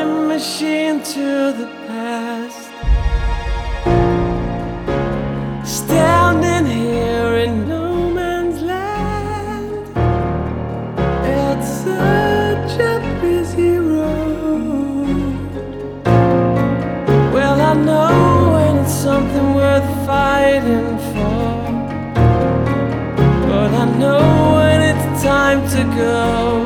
time machine to the past, standing here in no man's land. It's such a busy road. Well, I know when it's something worth fighting for, but I know when it's time to go.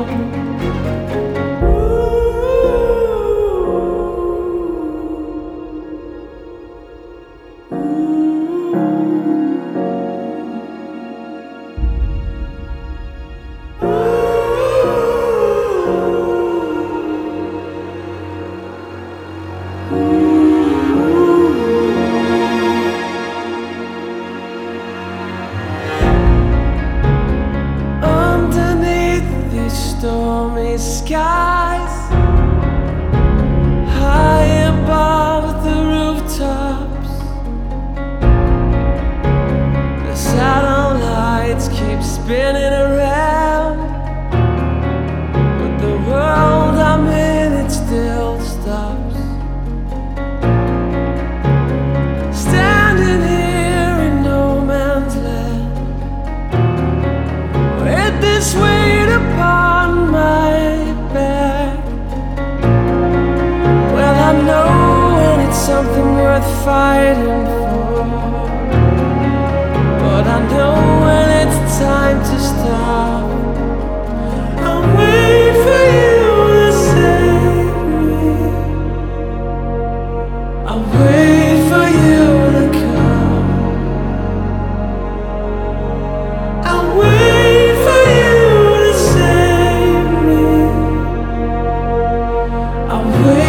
Stormy skies, high above the rooftops, the satellites keep spinning around, but the world I'm in, it still stops. Standing here in no man's land, with this weight upon my back. Well, I know when it's something worth fighting for, but I know when it's time to stop. I'll wait for you to save me. I'll wait for you to come. I'll wait for you to save me. I'll wait.